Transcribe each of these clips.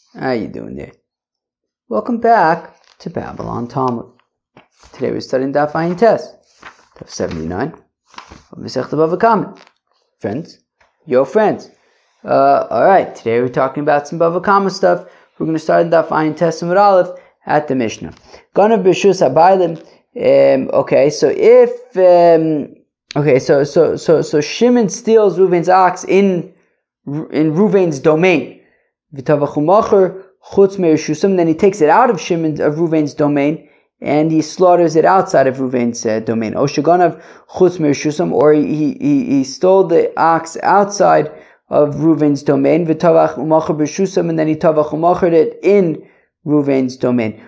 How you doing there? Welcome back to Babylon Talmud. Today we're studying Daf Ayin Tes, Daf 79 of Masechta Bava Kama. Friends, yo friends. Alright, today we're talking about some Bava Kama stuff. We're going to start in Daf Ayin Tes and Aleph at the Mishnah. Ganav b'shus habaylim. Okay, so if so Shimon steals Reuven's ox in Reuven's domain. Then he takes it out of Reuven's domain and he slaughters it outside of Reuven's domain. Or he stole the ox outside of Reuven's domain, and then he tavach umachar it in Reuven's domain.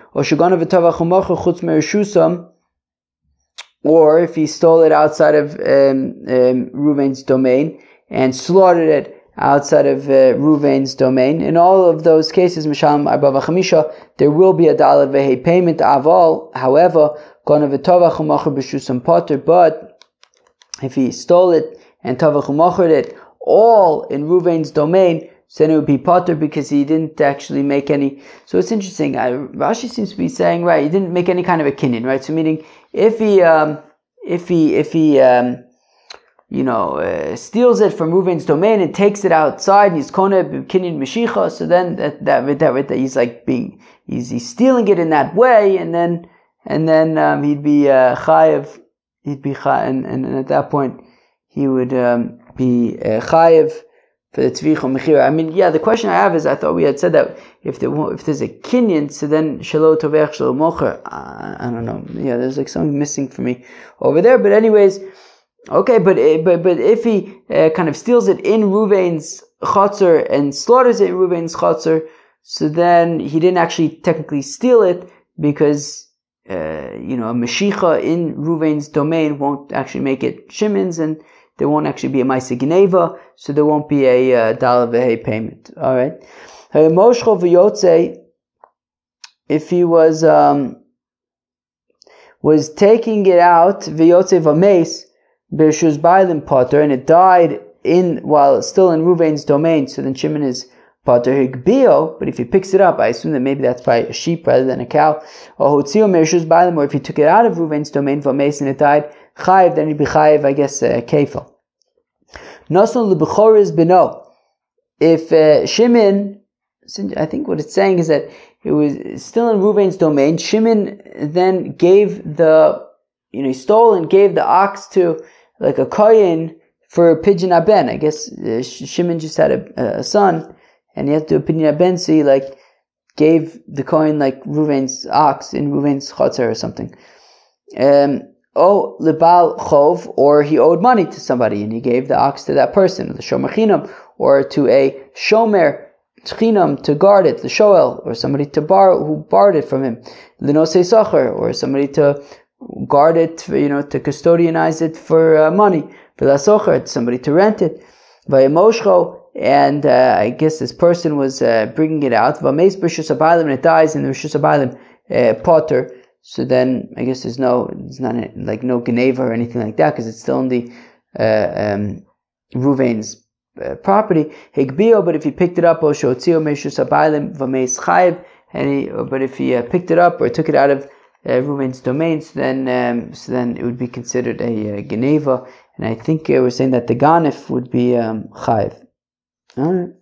Or if he stole it outside of Reuven's domain and slaughtered it outside of Reuven's domain. In all of those cases, Mishalem Arba V'Chamisha, there will be a Dalet Vehe payment. Aval, however, Ganav v'Tavach u'Machar b'Shusam Potter. But if he stole it and Tavach u'Machar it all in Reuven's domain, so then it would be Potter because he didn't actually make any. So it's interesting. Rashi seems to be saying, right, he didn't make any kind of a kinyan, right? So meaning, if he steals it from Reuven's domain and takes it outside and he's kona kinyan meshicha, so then that he's like he's stealing it in that way, and then he'd be chayev, and at that point he would be chayev for the tzvicha mechira. I mean, the question I have is, I thought we had said that if there's a kinyan, so then shelo tovech shelo mocher. I don't know. Yeah, there's like something missing for me over there. But anyways. Okay, but if he kind of steals it in Reuven's chotzer and slaughters it in Reuven's chotzer, so then he didn't actually technically steal it because a meshicha in Reuven's domain won't actually make it Shimon's, and there won't actually be a ma'aseh geneva, so there won't be a dalet vehe payment. All right, moshcho v'yotze, if he was taking it out v'yotze v'meis Bershus Bailim Potter, and it died while it's still in Reuven's domain, so then Shimon is Potter Higbio, but if he picks it up, I assume that maybe that's probably a sheep rather than a cow. Or Mershus Bailim, or if he took it out of Reuven's domain, Vames, and it died Chayiv, then he'd be Chayiv, I guess, Kefal. Nasan L'Bechoris Beno. If Shimon, I think what it's saying is that it was still in Reuven's domain, Shimon then gave he stole and gave the ox to like a kohen for pidyon aben. I guess Shimon just had a son, and he had to do a pidyon aben, so he gave the kohen Reuven's ox in Reuven's chotzer or something. Lebal chov, or he owed money to somebody and he gave the ox to that person, the shomer chinam, or to a shomer chinam to guard it, the shoel, or somebody who borrowed it from him, linosei sacher, or somebody to guard it, to custodianize it for money. V'lasocher, somebody to rent it. V'yemoshcho, and I guess this person was bringing it out. V'meis b'rshus habaylim, and it dies in the rshus habaylim potter. So then I guess it's not no geneva or anything like that, because it's still in the Reuven's property. Higbio, but if he picked it up, oshotzio meishus habaylim v'meis chayiv, but if he picked it up or took it out of Reuven's domain, so then it would be considered a geneva, and I think we're saying that the ganif would be chayiv. All right.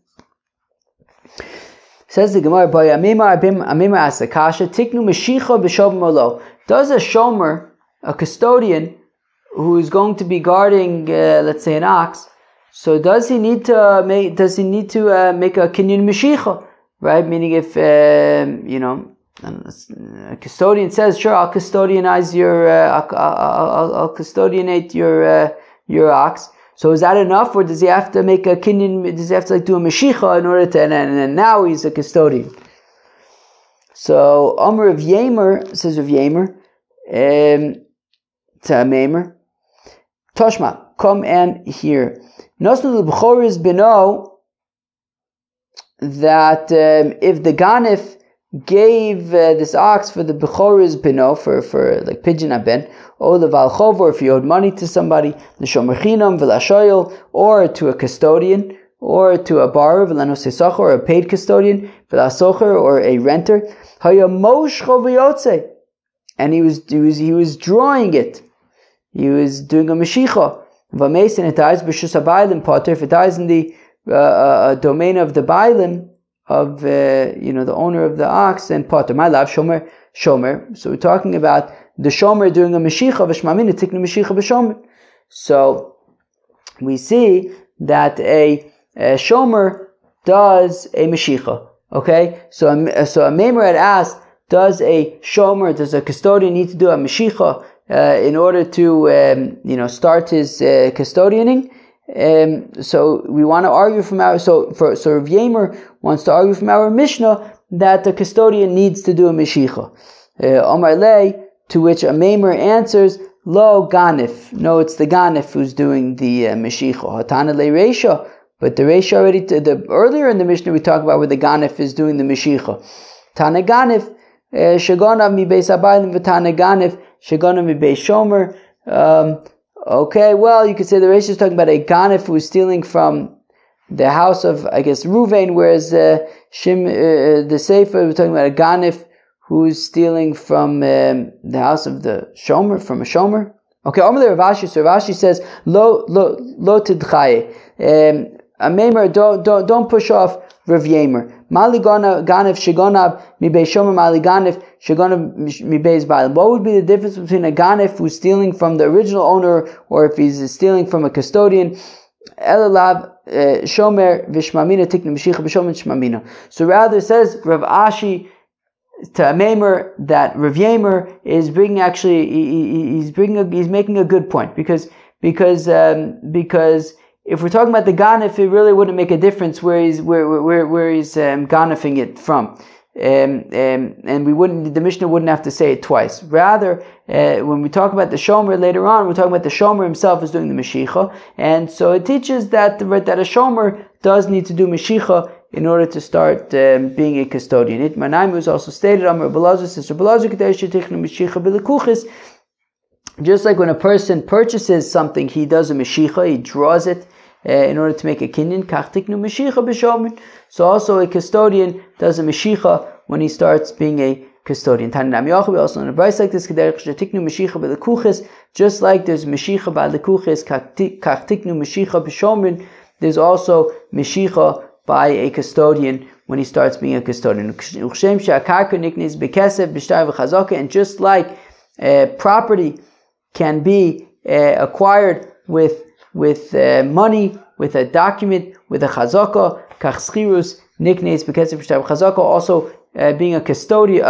Says the Gemara, Amima asakasha tiknu meshicha b'shom molo. Does a shomer, a custodian, who is going to be guarding, let's say, an ox, so does he need to make a kinyan meshicha, right? Meaning, if a custodian says, "Sure, I'll custodianize I'll custodianate your ox." So is that enough, or does he have to make a kinyan? Does he have to do a meshicha in order to? And now he's a custodian. So Amr of Yemer says of Yemer to Meimer, Toshma, come and hear. Nosnu l'bchoris beno, that if the ganif gave this ox for the Bechoris Beno, for like pidyon aben, or the Valchov, or if he owed money to somebody, the Shomer Chinam, V'lashoyel, or to a custodian, or to a borrower, or a paid custodian, or a renter. And he was drawing it. He was doing a meshicha. It dies if it dies in the domain of the bailim, of the owner of the ox, then potter. My love shomer. So we're talking about the shomer doing a meshicha v'shmamina tiknu meshicha b'shomer. So we see that a shomer does a meshicha. Okay, so a meimer had asked, does a custodian need to do a meshicha in order to start his custodianing? So we want to argue from our Rav Yemer wants to argue from our Mishnah that the custodian needs to do a meshicha. Omar Lei, to which a meimer answers, Lo ganif. No, it's the ganif who's doing the meshicha. Hatana le reisha. But the reisha already, earlier in the Mishnah we talked about where the ganif is doing the meshicha. Tana ganif, shaganav mi beis abaylim v'tana ganif, shaganav mi beis shomer. Okay, well, you could say the reisha is talking about a ganif who's stealing from the house of, I guess, Ruvain, whereas the Sefer, we're talking about a ganif who's stealing from the house of the shomer, from a shomer. Okay, Omar Rav Ashi, so Rav Ashi says, Lo tidchaye. A meimer, don't push off Rav Yemer. Mali ganif shegonav mi beis shomer, mali ganif shegonav mi beis bailim. What would be the difference between a ganif who's stealing from the original owner, or if he's stealing from a custodian? Elalav shomer v'shmamina tiknu meshicha b'shomer shmamina. So rather says Rav Ashi to a meimer that Rav Yemer is bringing, actually he's making a good point, because if we're talking about the ganif, it really wouldn't make a difference where he's ganifing it from, and the Mishnah wouldn't have to say it twice. Rather, when we talk about the shomer later on, we're talking about the shomer himself is doing the meshicha, and so it teaches that a shomer does need to do meshicha in order to start being a custodian. Itmar Naim was also stated, Amar Belazar, Sister Belazar, just like when a person purchases something, he does a meshicha, he draws it in order to make a kinyan. So also a custodian does a meshicha when he starts being a custodian. We also in a verse like this, just like there's meshicha by lekuches, there's also meshicha by a custodian when he starts being a custodian. And just like property can be acquired with money, with a document, with a chazaka, kach schirus niknes bekesef b'shtav chazaka. Also being a custodian,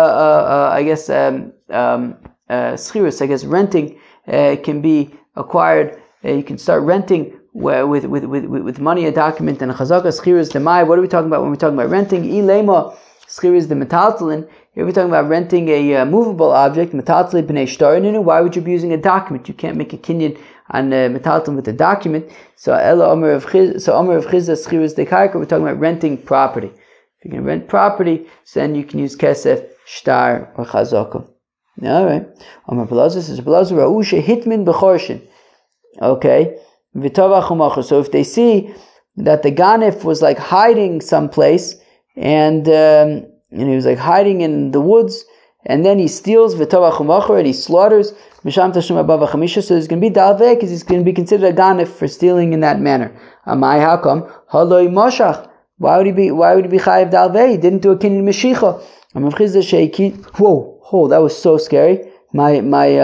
schirus, I guess renting can be acquired. You can start renting with money, a document, and a chazaka. Schirus demai. What are we talking about when we're talking about renting? Ilema schirus the metaltalin. If we're talking about renting a movable object, metaltalin b'nei shtarin, why would you be using a document? You can't make a kinyan on metaltalin with a document. So Omer of Chizda schirus de karka. We're talking about renting property. If you can rent property, so then you can use kesef, shtar, or chazaka. All right. Omer Belazar says Belazar ra'usha hitmin b'chorshin. Okay. So if they see that the ganif was like hiding someplace, and he was like hiding in the woods, and then he steals and he slaughters, so there's going to be dalveh, because he's going to be considered a ganif for stealing in that manner. Amai, how come? Haloi moshach. Why would he be chayiv dalveh? He didn't do a kinyan meshicha. Whoa, that was so scary. My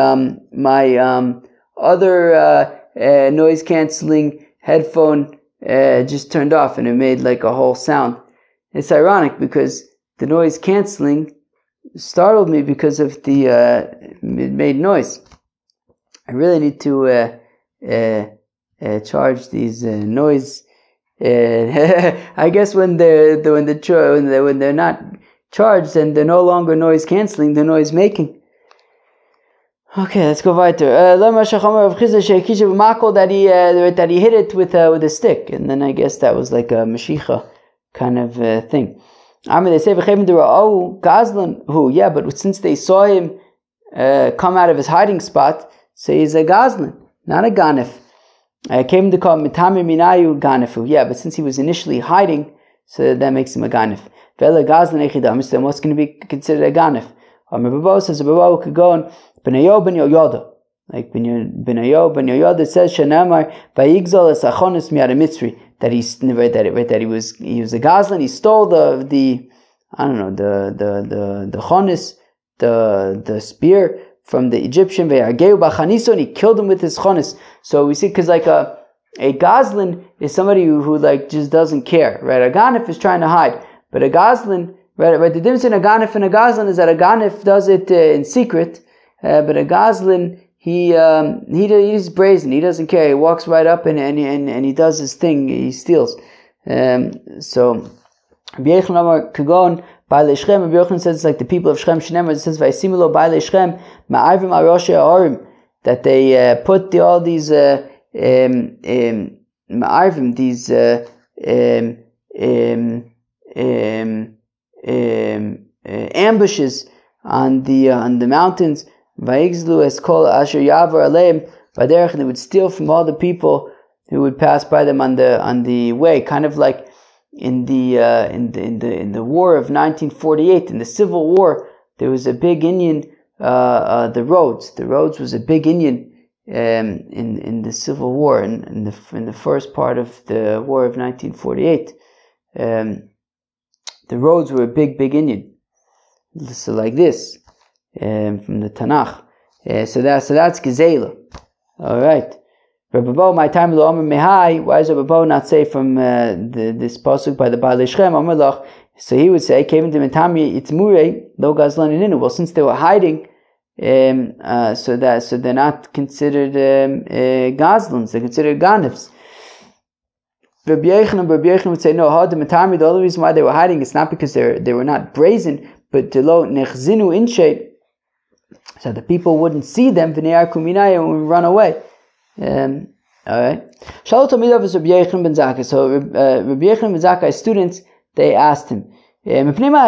other noise cancelling headphone just turned off, and it made like a whole sound. It's ironic because the noise cancelling startled me because of the it made noise. I really need to charge these noise. I guess when they're not charged and they're no longer noise cancelling, they're noise making. Okay, let's go weiter. That he hit it with a stick, and then I guess that was like a meshicha kind of thing. They say Gazlan, who? Yeah, but since they saw him come out of his hiding spot, so he's a Gazlan, not a ganif. Came to call Mitamir Minayu Ganefu. Yeah, but since he was initially hiding, so that makes him a Ganef. Vela Gazlan Echidam, then what's going to be considered a Ganef? Babo says a Babo could go on Benayo Ben Yoyoda. Like Benayo Ben Yoyoda, it says Shanamar Vayigzal es Achonis Miad Mitzri, that he was a Gazlan, he stole the chonis, the spear from the Egyptian, and he killed him with his chonis. So we see, because like a Gazlan is somebody who like just doesn't care, right? A Ganef is trying to hide, but a Gazlan, right? The difference in a Ganef and a Gazlan is that a Ganef does it in secret, but a Gazlan he's brazen. He doesn't care. He walks right up and he does his thing. He steals. So Rabbi Yochanan Amar Kagon Baalei Shechem. Rabbi Yochanan says it's like the people of Shechem. Shneimar, it says Vaysimilo Baalei Shechem Ma'arvim Al Rosh Ha'orim, that they put all these Ma'arvim, these ambushes on the mountains. Vayigzlu es kol asher yavar aleim baderech, and they would steal from all the people who would pass by them on the way, kind of like in the war of 1948, in the Civil War. There was a big Indian, the roads was a big Indian in the Civil War, in the first part of the war of 1948. The roads were a big Indian, so like this. From the Tanakh, so that's Gezela. All right. Rabbi Bo, my time lo Omer Mehai. Why does Rabbi Bo not say from this pasuk by the Baalei Shechem Omer Lach? So he would say, "Came into Mitami Itzmurei Lo Gazlan Ininu." Well, since they were hiding, so they're not considered Gazlans; they're considered Ganefs. Rabbi Yochanan would say, "No, the Mitami. The only reason why they were hiding is not because they were not brazen, but to lo nechzinu inshe." So the people wouldn't see them, and would run away. Alright. Shalot Amidav is Rabbi Yochanan ben Zakkai. So Rabbi Yochanan ben Zakkai's students, they asked him, how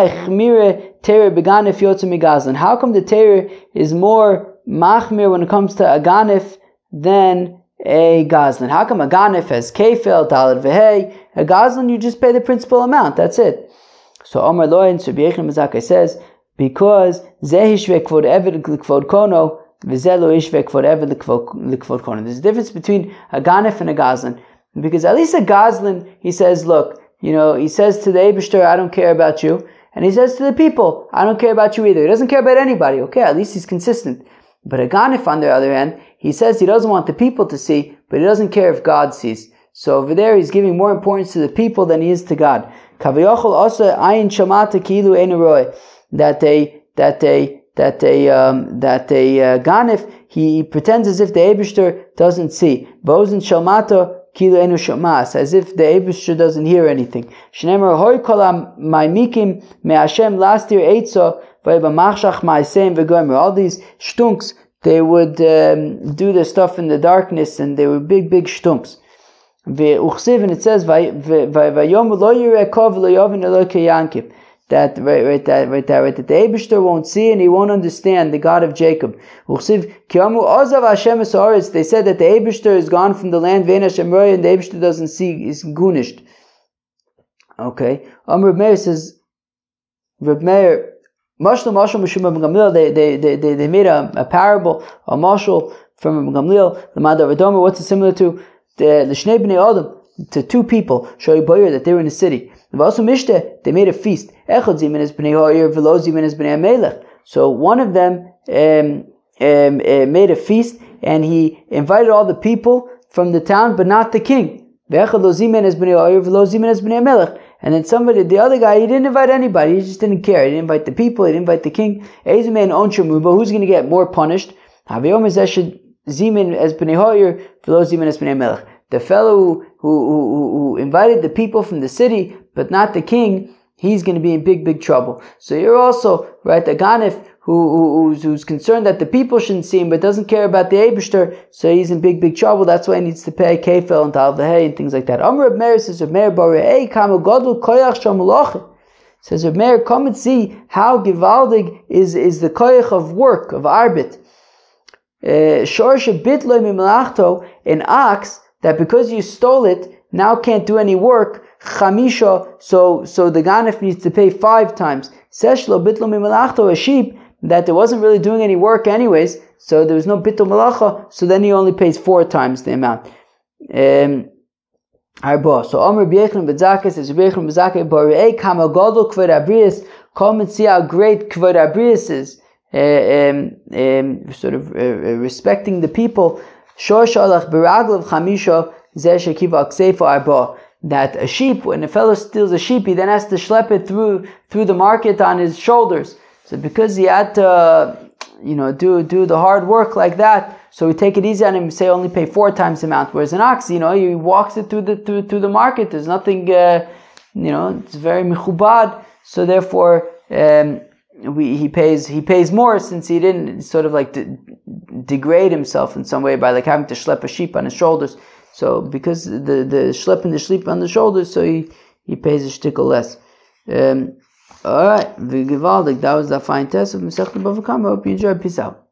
come the Torah is more machmir when it comes to a ganef than a gazlan? How come a ganef has kefel, talad v'hei? A gazlan, you just pay the principal amount, that's it. So Omar Loin, Rabbi Yochanan ben Zakkai says, because there's a difference between a ganef and a gazlan. Because at least a gazlan, he says, look, he says to the Eibishter, I don't care about you. And he says to the people, I don't care about you either. He doesn't care about anybody. Okay, at least he's consistent. But a ganef, on the other hand, he says he doesn't want the people to see, but he doesn't care if God sees. So over there, he's giving more importance to the people than he is to God. That a ganef, he pretends as if the Eibishter doesn't see. Bozen shalmato kilu enu shamas, as if the Eibishter doesn't hear anything. Shneimar hoy kolam ma'imikim me'ashem lastir eitzo v'bamachshach ma'asem v'gomer. All these shtunks, they would do their stuff in the darkness, and they were big shtunks. Ve'uchsiv, and it says v'yom lo yirekov lo yovin elokei Yankiv. That the Eibishter won't see and he won't understand the God of Jacob. They said that the Eibishter is gone from the land, and the Eibishter doesn't see, is gunished. Okay. Reb Meir says, Reb Meir, they made a parable, a mashal from Reb Gamliel, the Madav Adomer. What's it similar to? The Shnei Bnei Adam, to two people, that they were in a city. They made a feast. So one of them made a feast, and he invited all the people from the town, but not the king. And then the other guy, he didn't invite anybody. He just didn't care. He didn't invite the people. He didn't invite the king. Who's going to get more punished? The fellow who invited the people from the city, but not the king, he's going to be in big trouble. So you're also, right, the ganef who's concerned that the people shouldn't see him, but doesn't care about the Eibishter, so he's in big trouble. That's why he needs to pay kefel and tal v'hei and things like that. Amr Reb Meir says, Reb Meir Barei Kamu Godlu Koyach Shamulach. Says Reb Meir, come and see how givaldig is the koyach of work, of arbit. Shorsha bitloi mimalachto, an ox, that because you stole it, now can't do any work, chamisha, so the ganef needs to pay 5 times. Seshlo bitlo mimalachto, a sheep that it wasn't really doing any work anyways, so there was no bittul malacha, so then he only pays 4 times the amount. So Omer B'Yechon B'Zakas is B'Yechon B'Zakas Borei Kama Gadol Kvod Abrius. Come and see how great Kvod Abrius is, respecting the people. Shosh Alach B'Raglav Chamisha Zeh Shekiva Akseifa Arba. That a sheep, when a fellow steals a sheep, he then has to schlep it through the market on his shoulders. So because he had to, do the hard work like that, so we take it easy on him and say only pay 4 times the amount. Whereas an ox, he walks it through the market. There's nothing, it's very mechubad. So therefore, he pays more, since he didn't sort of like degrade himself in some way by like having to schlep a sheep on his shoulders. So because the schlepping the sheep on the shoulders, so he pays a shtickle less. Alright, that was the fine test of Masechet Bava Kama. Hope you enjoyed. Peace out.